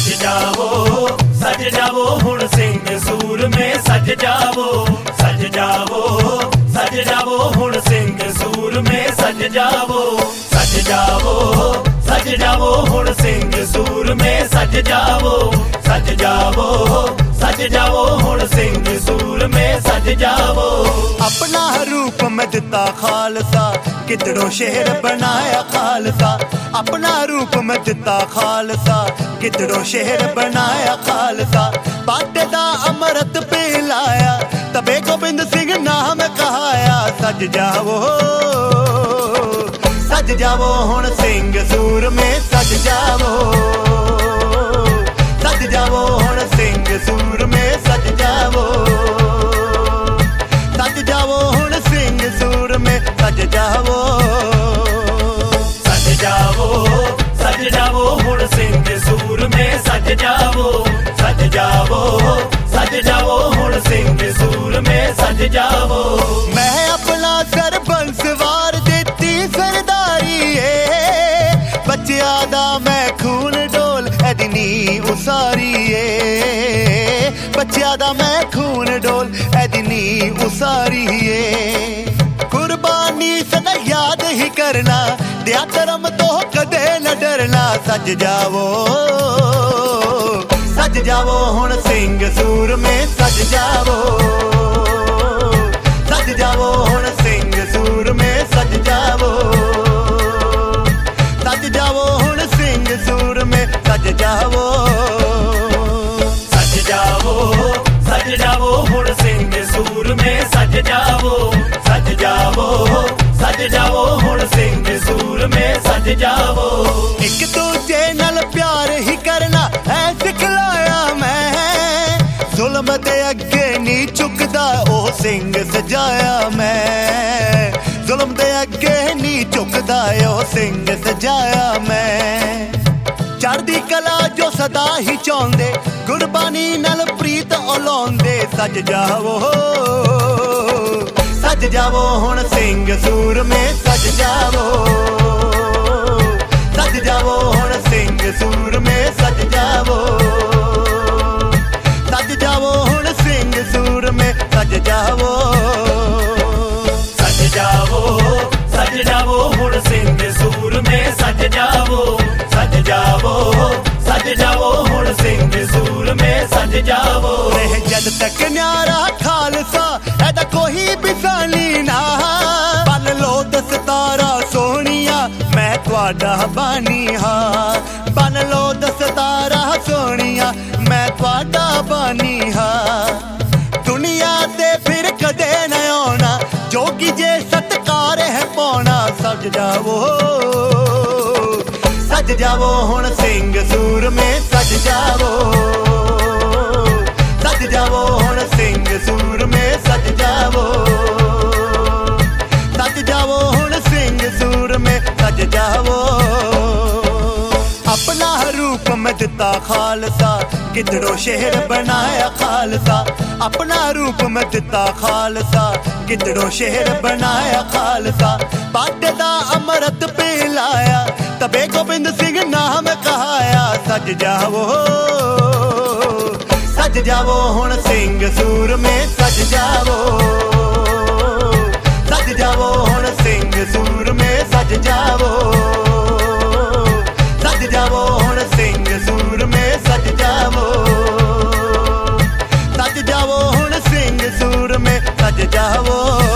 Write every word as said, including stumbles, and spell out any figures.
सज जावो सज जावो हुण सिंह सूरमे सज जावो सज जावो सज जावो हुण सिंह सूरमे सज जावो सज जावो सज जावो हुण सिंह सूरमे सज जावो सज जावो सज जावो हुण सिंह सूरमे सज जावो। अपना रूप में दिता खालसा कितड़ो शहर बनाया खालसा अपना रूप में दिता खालसा कितड़ो शहर बनाया खालसा बाटे दा अमृत पिलाया तबे गोबिंद सिंह नाम कहाया सज जावो सज जावो हुण सिंह सूरमे सज जावो सज जावो हुण सिंह सूरमे सज जावो सज जावो हुण सिंह सूरमे सज जावो सज जावो सज जावो हुण सिंह सूरमे सज जावो सज जावो सज जावो हुण सिंह सूरमे सज जावो। मैं अपना सरबंस वार देती सरदारी है बच्चिया दा मैं खून डोल एदनी उसारी है बच्चिया दा मैं खून डोल एदनी उसारी है कुर्बानी सदा याद ही करना दिया करम तो कदे न डरना सज जावो सज जावो हुण सिंह सूरमे सज जावो सज जावो हुण सिंह सूरमे सज जावो सज जावो हुण सिंह सूरमे सज जावो सज जावो सज जावो हुण सिंह सूरमे सज जावो सज जावो सज जावो हुण सिंह सूरमे सज जावो। एक दूजे नाल प्यार ही करना है सिखलाया मैं जुल्म दे अगे नी झुकदा ओ सिंह सजाया मैं जुल्म दे अगे नी झुकदा ओ सिंह सजाया मैं चढ़दी कला जो सदा ही चाहुंदे कुर्बानी नाल प्रीत ओलाउंदे सज जावो सज जावो हुण सिंह सूरमे सज जावो सज जावो हुण सिंह सूरमे सज जावो सज जावो हुण सिंह सूरमे सज जावो सज जावो सज जावो हुण सिंह सूरमे सज जावो सज जावो सज जावो हुण सिंह सूरमे सज जावो। रह जद तक न्यारा खालसा ऐदा कोई बिसानी ना बन लो दस्तारा सोनिया मैं तुहाडा बानी हाँ बन लो दस्तारा सोनिया मैं तुहाडा बानी हाँ दुनिया ते फिर कदे न आना जोगी जे सत्कार है पाना सज जावो सज जावो हुण सिंह सूरमे सज जावो सज जावो हुण सिंह सूरमे सज जावो सज जावो हुण सिंह सूरमे सज जावो। अपना रूप में दिता खालसा कितड़ो शहर बनाया खालसा अपना रूप में दिता खालसा कितड़ो शहर बनाया खालसा बाटे दा अमृत पिलाया तबे गोबिंद सिंह नाम कहाया सज जावो सज जावो हुण सिंह सूरमे सज जावो सज जावो हुण सिंह सूरमे सज जावो सज जावो हुण सिंह सूरमे सज जावो सज जावो हुण सिंह सूरमे सज जावो।